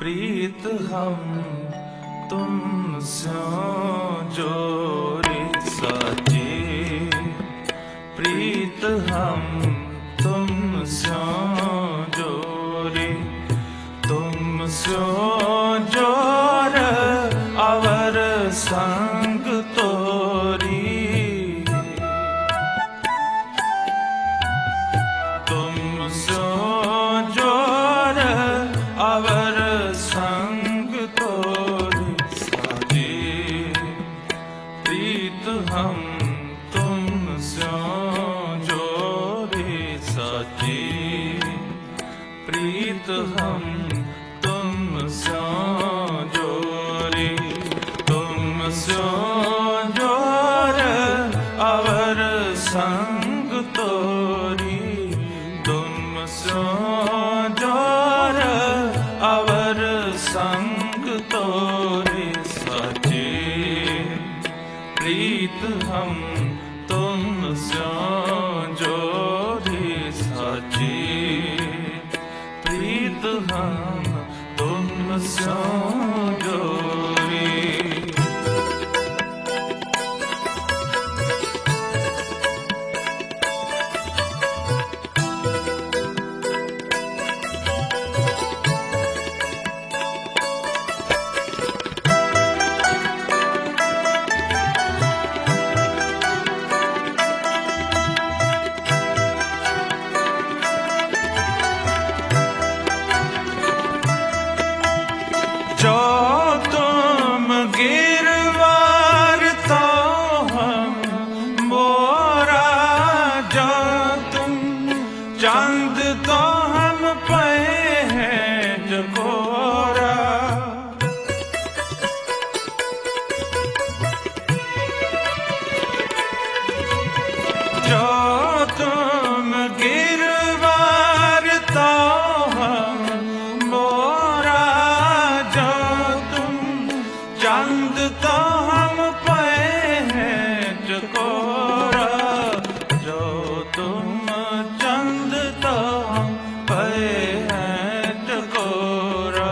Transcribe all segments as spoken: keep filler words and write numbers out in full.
प्रीत हम तुम स्यों जोरी साची, प्रीत हम तुम स्यों जोरी, तुम स्यों जोर अवर संग तोरी, तुम स्यों जोर अवर संग तोरी साजी, प्रीत हम तुम स्यों जोरी साची, प्रीत हम तुम स्यों जोरी, तुम स्यों जोर अवर संग तोरी, तुम स्यों जोर अवर संग तोरी साची, प्रीत हम तुम स्यों जोरी साची, प्रीत हम तुम स्यों जोरी। जो तुम गिरवार तो हम मोरा, जो तुम चंद तो हम पे हैं जकोरा, जो तुम गिरवार तो हम मोरा, जो तुम चंद तो हम पे हैं चकोरा, जो तुम चंद तो हम पे हैं चकोरा,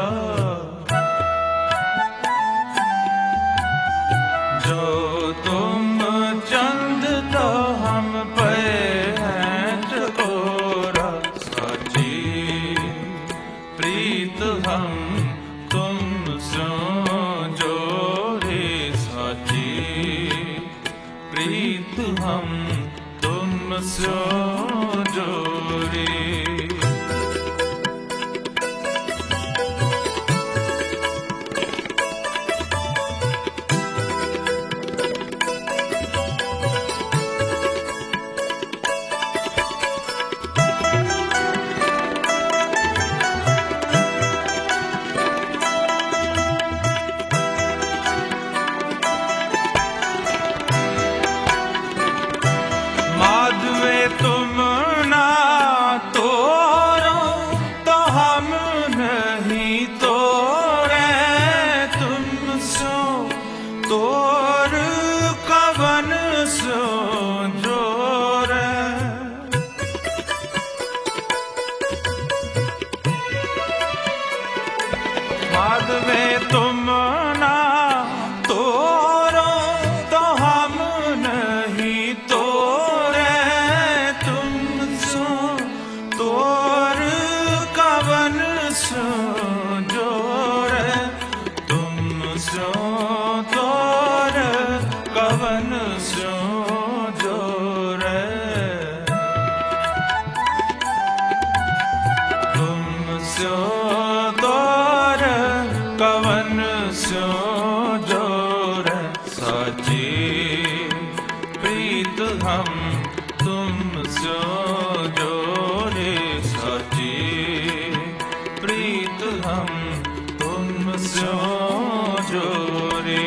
जो तुम चंद तो हम पे हैं चकोरा साची, प्रीत हम तुम स्यों जोरी साची, प्रीत हम तुम स्यों जोरी। माधवे तुम ना तोरो तो हम नहीं तोरे, तुम सो तोर कवन सो जोरे, माधवे तुम ना तोरो तो हम नहीं तोरे, तुम सो तोर कवन सो जोरे, तुम सो तोर कवन सो जोरे, तुम सो तोर कवन सो जोरे साची, प्रीत हम तुम स्यों जोरी साची, प्रीत हम तुम स्यों जोरी।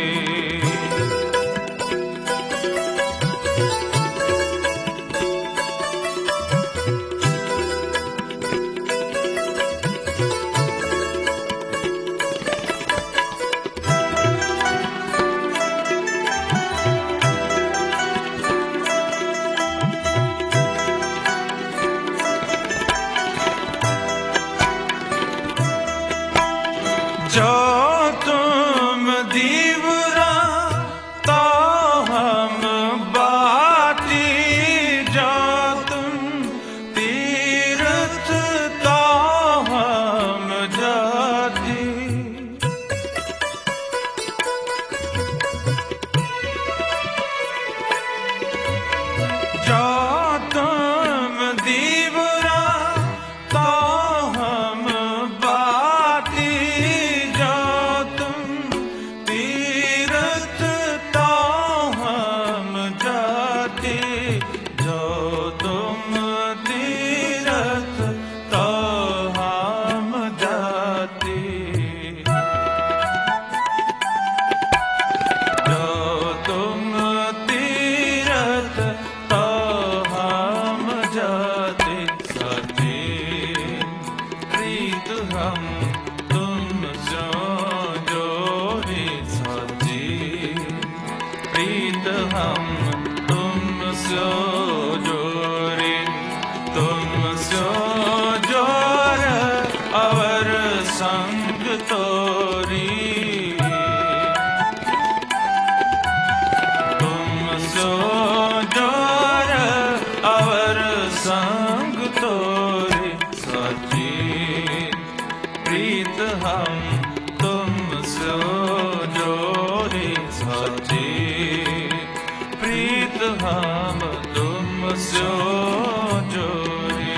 साची प्रीत हम तुम सो जोरी।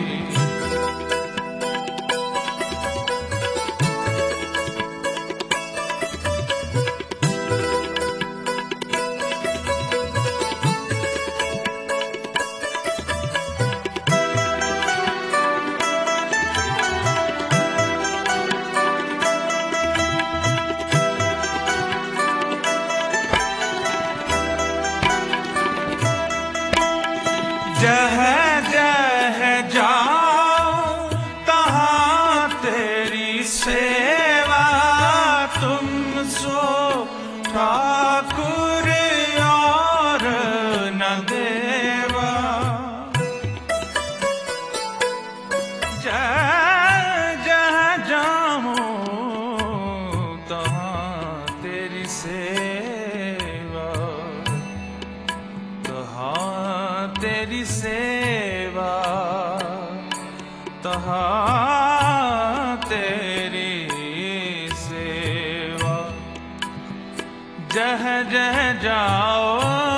जह जह जाओ तहाँ तेरी सेवा, तुम सो ठाकुर और न देवा। जह जह जाओ तहाँ तेरी सेवा, तहाँ तेरी सेवा, तहाँ तेरी सेवा। जह जह जाओ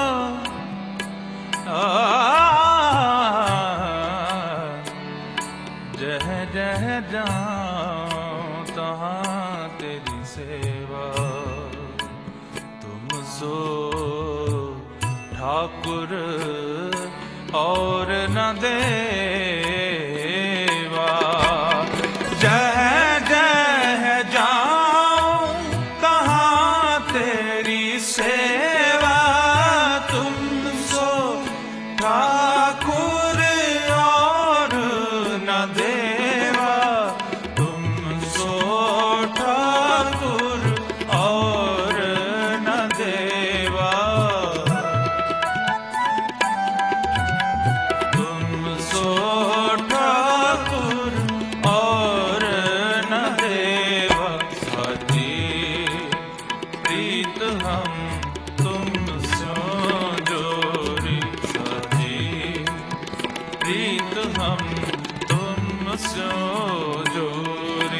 जह जह जाओ तहाँ तेरी सेवा, तुम सो ठाकुर और न देवा। जह जह जाओ तहाँ तेरी सेवा, तुम सो ठाकुर और न देवा। तुम सो ठाकुर और न देवा। प्रीत हम तुम सो जोरी।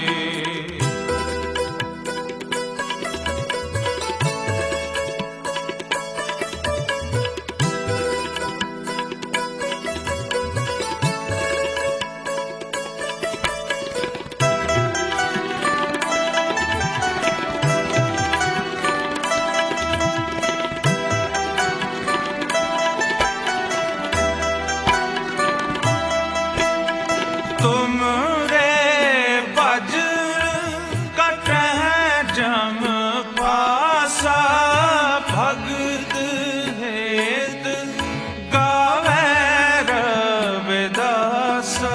तुम रे भज कटह जम पासा, भगत हेत गावे रविदासा।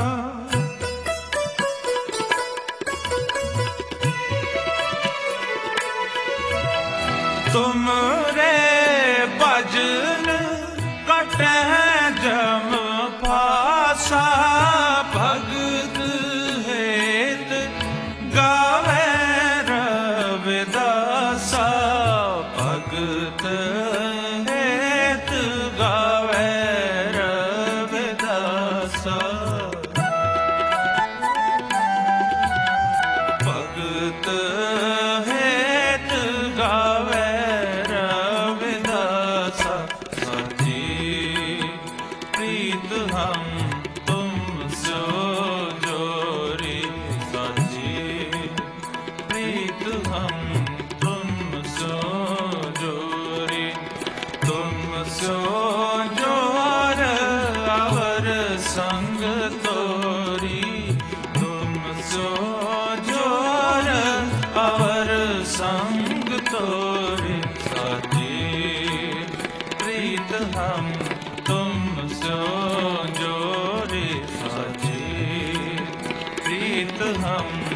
तुम रे भजन कटह जम पासा, भगत हेत गावे रविदासा। भगत हेत गावे रविदासा। भगत हेत गावे रविदासा। साची प्रीत हम तुम सो जोरी। साची प्रीत हम तुम सो जोरी। तुम सो जोर अवर संग तोरी। तुम सो जोर अवर संग तोरी। साची प्रीत हम तुम सो जोरी। साची प्रीत हम